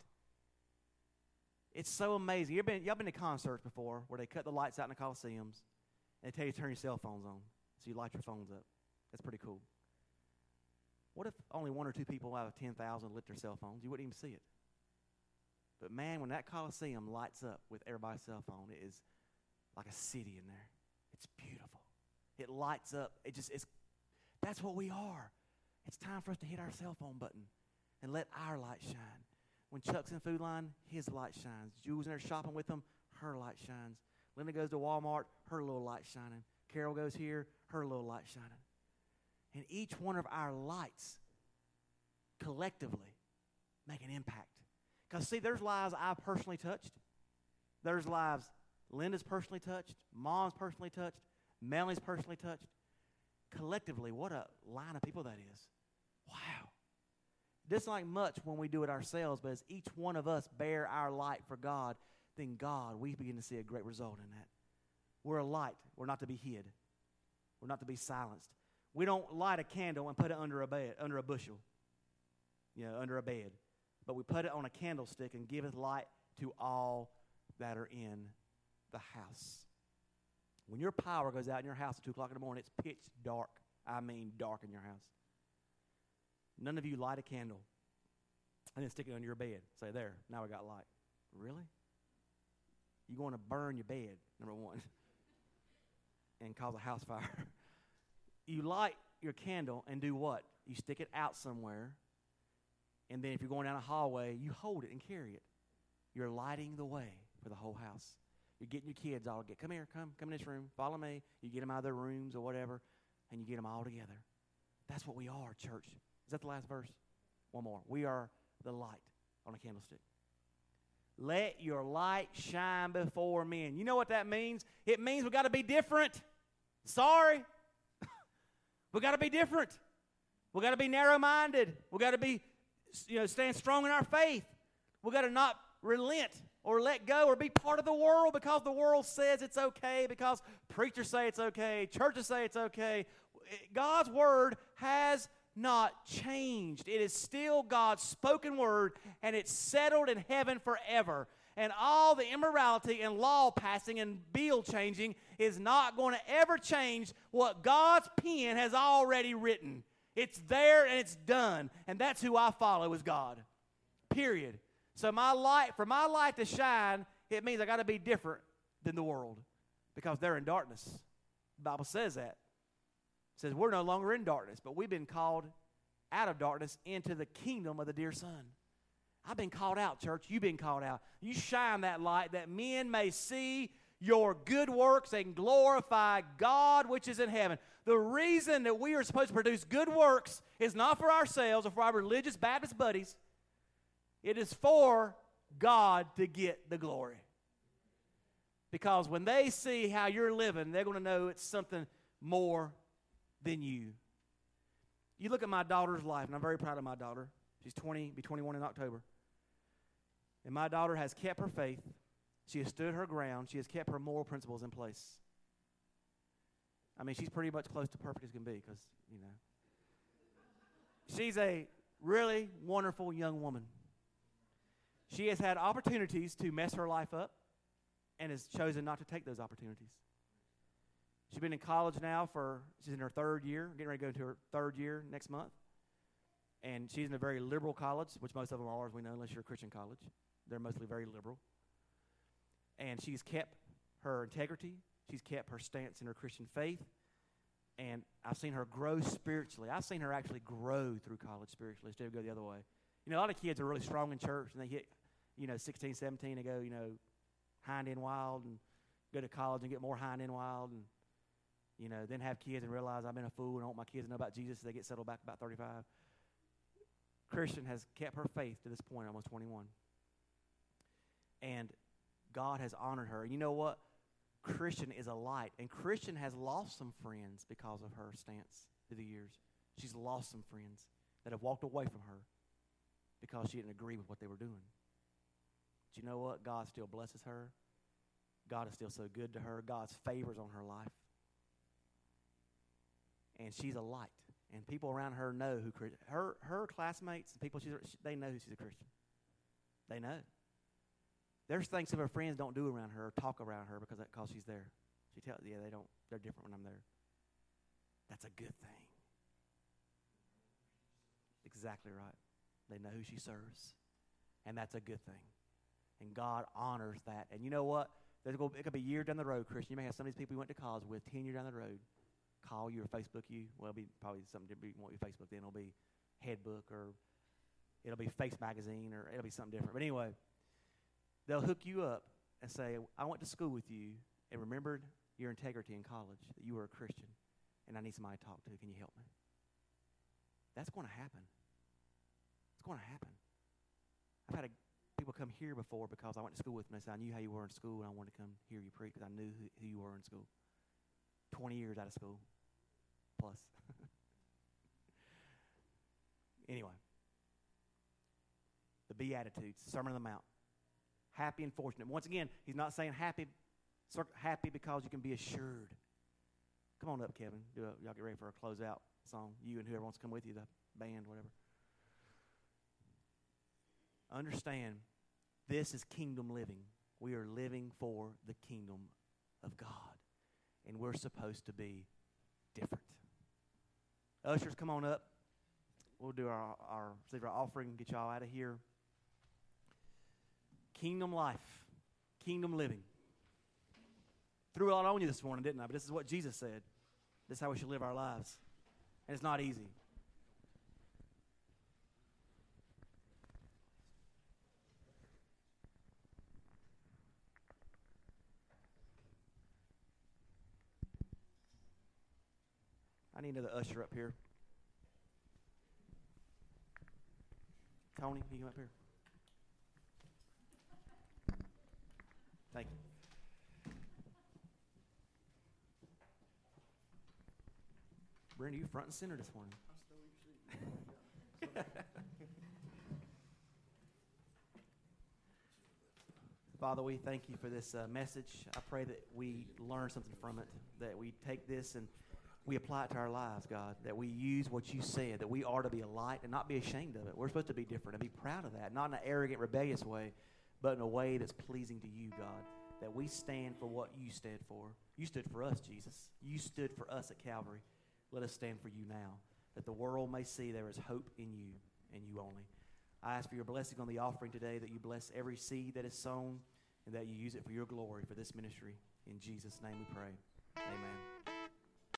It's so amazing. Y'all been to concerts before where they cut the lights out in the Coliseums and they tell you to turn your cell phones on so you light your phones up. That's pretty cool. What if only 1 or 2 people out of 10,000 lit their cell phones? You wouldn't even see it. But man, when that Coliseum lights up with everybody's cell phone, it is like a city in there. It's beautiful. It lights up. That's what we are. It's time for us to hit our cell phone button and let our light shine. When Chuck's in Food Line, his light shines. Julie's in there shopping with him, her light shines. Linda goes to Walmart, her little light shining. Carol goes here, her little light shining. And each one of our lights collectively make an impact. Because see, there's lives I've personally touched. There's lives Linda's personally touched, Mom's personally touched, Melanie's personally touched. Collectively, what a line of people that is. Wow. This like much when we do it ourselves, but as each one of us bear our light for God, then God, we begin to see a great result in that. We're a light. We're not to be hid. We're not to be silenced. We don't light a candle and put it under a bushel, under a bed. But we put it on a candlestick and give it light to all that are in the house. When your power goes out in your house at 2 o'clock in the morning, it's pitch dark. I mean dark in your house. None of you light a candle and then stick it under your bed. Say, there, now we got light. Really? You're going to burn your bed, number one, and cause a house fire. You light your candle and do what? You stick it out somewhere, and then if you're going down a hallway, you hold it and carry it. You're lighting the way for the whole house. You're getting your kids all come here, come in this room, follow me. You get them out of their rooms or whatever, and you get them all together. That's what we are, church. Is that the last verse? One more. We are the light on a candlestick. Let your light shine before men. You know what that means? It means we got to be different. Sorry. We got to be different. We got to be narrow-minded. We got to be, stand strong in our faith. We got to not relent or let go or be part of the world because the world says it's okay, because preachers say it's okay, churches say it's okay. God's word has not changed. It is still God's spoken word, and it's settled in heaven forever. And all the immorality and law passing and bill changing is not going to ever change what God's pen has already written. It's there and it's done. And that's who I follow, is God. Period. So for my light to shine, it means I got to be different than the world because they're in darkness. The Bible says that. It says we're no longer in darkness, but we've been called out of darkness into the kingdom of the dear Son. I've been called out, church. You've been called out. You shine that light that men may see your good works and glorify God which is in heaven. The reason that we are supposed to produce good works is not for ourselves or for our religious Baptist buddies. It is for God to get the glory. Because when they see how you're living, they're going to know it's something more than you. You look at my daughter's life, and I'm very proud of my daughter. She's 20, be 21 in October. And my daughter has kept her faith. She has stood her ground. She has kept her moral principles in place. I mean, she's pretty much close to perfect as can be because, you know. She's a really wonderful young woman. She has had opportunities to mess her life up and has chosen not to take those opportunities. She's been in college now she's in her third year, getting ready to go into her third year next month. And she's in a very liberal college, which most of them are, as we know, unless you're a Christian college. They're mostly very liberal. And she's kept her integrity. She's kept her stance in her Christian faith. And I've seen her grow spiritually. I've seen her actually grow through college spiritually instead of go the other way. You know, a lot of kids are really strong in church, and they hit, 16, 17, they go, hind end wild and go to college and get more hind end wild and, then have kids and realize I've been a fool and I want my kids to know about Jesus as they get settled back about 35. Christian has kept her faith to this point, almost 21. And God has honored her. And you know what? Christian is a light. And Christian has lost some friends because of her stance through the years. She's lost some friends that have walked away from her because she didn't agree with what they were doing. But you know what? God still blesses her. God is still so good to her. God's favors on her life. And she's a light. And people around her know who her classmates and people they know she's a Christian. They know. There's things that her friends don't do around her or talk around her because she's there. She tells they don't. They're different when I'm there. That's a good thing. Exactly right. They know who she serves, and that's a good thing. And God honors that. And you know what? It could be a year down the road, Christian. You may have some of these people you went to college with 10 years down the road call you or Facebook you. Well, it'll be probably something different. You won't be Facebook then. It'll be Headbook or it'll be Face Magazine or it'll be something different. But anyway, they'll hook you up and say, I went to school with you and remembered your integrity in college, that you were a Christian, and I need somebody to talk to. Can you help me? That's going to happen. It's going to happen. I've had people come here before because I went to school with them. They said, I knew how you were in school, and I wanted to come hear you preach because I knew who you were in school. 20 years out of school, plus. Anyway, the Beatitudes, Sermon on the Mount. Happy and fortunate. Once again, he's not saying happy because you can be assured. Come on up, Kevin. Y'all get ready for a closeout song. You and whoever wants to come with you, the band, whatever. Understand, this is kingdom living. We are living for the kingdom of God. And we're supposed to be different. Ushers, come on up. We'll do our offering and get y'all out of here. Kingdom life. Kingdom living. Threw a lot on you this morning, didn't I? But this is what Jesus said. This is how we should live our lives. And it's not easy. I need another usher up here. Tony, can you come up here? Thank you. Brenda, you front and center this morning. I'm still Father, we thank you for this message. I pray that we learn something from it, that we take this and we apply it to our lives, God, that we use what you said, that we are to be a light and not be ashamed of it. We're supposed to be different and be proud of that, not in an arrogant, rebellious way, but in a way that's pleasing to you, God, that we stand for what you stood for. You stood for us, Jesus. You stood for us at Calvary. Let us stand for you now, that the world may see there is hope in you and you only. I ask for your blessing on the offering today, that you bless every seed that is sown and that you use it for your glory for this ministry. In Jesus' name we pray. Amen.